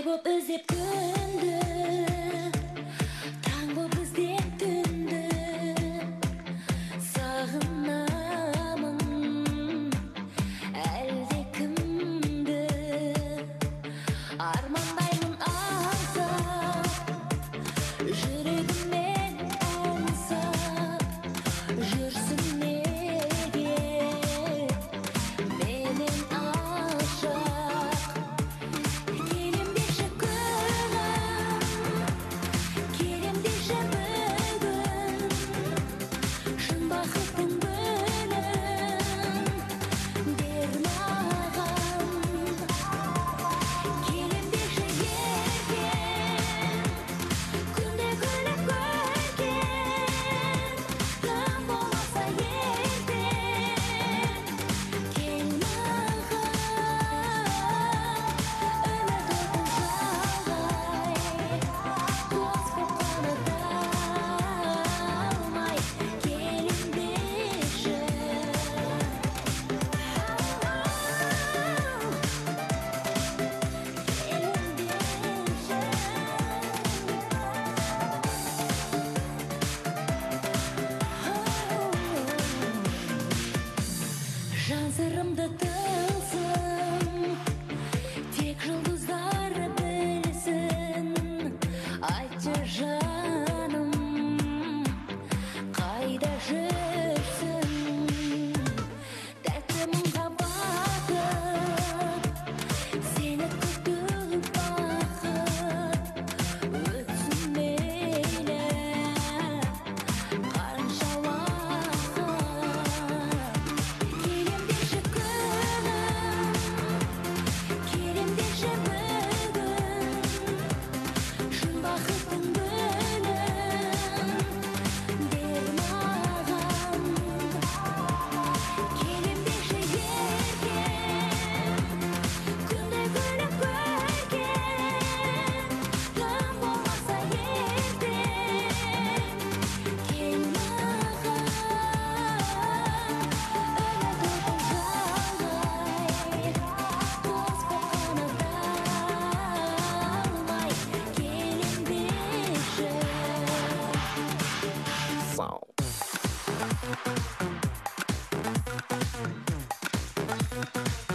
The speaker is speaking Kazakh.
боп іздеп күнді, таң боп іздеп түнді, сағынамын әлде кімді, армандаймын аңсап, жүрегіммен аңсап, жүрсің неге менен алшақ. Келем деші күнім, келем деші бүгін, шын бақыттың гүлін бер маған. Келем деші еркем, күнде күліп көрген, таң болмаса ертең кел маған. Үміт отын жалғай, дос боп қаныта алмай, келем деші. Жан сырымды тылсым, тек жұлдыздар білсін. Айтшы жаным, қайда жүрсің? Тәтті мұңға батып, сені күтіп бақыт өтсін мейлі қанша уақыт. Келем деші күнім, келем деші бүгін, шын бақыттың гүлін бер маған. Келем деші еркем, күнде күліп көрген, таң болмаса ертең кел маған. Үміт отын жалғай, дос боп қаныта алмай, келем деші. Sound.